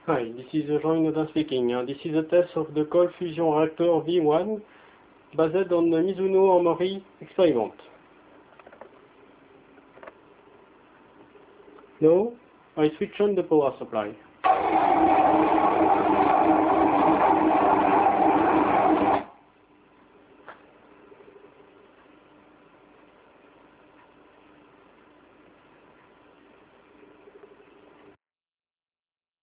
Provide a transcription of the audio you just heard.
Hi, this is Jean Inaudin speaking. This is a test of the cold fusion reactor V1 based on the Mizuno Omori experiment. Now, I switch on the power supply.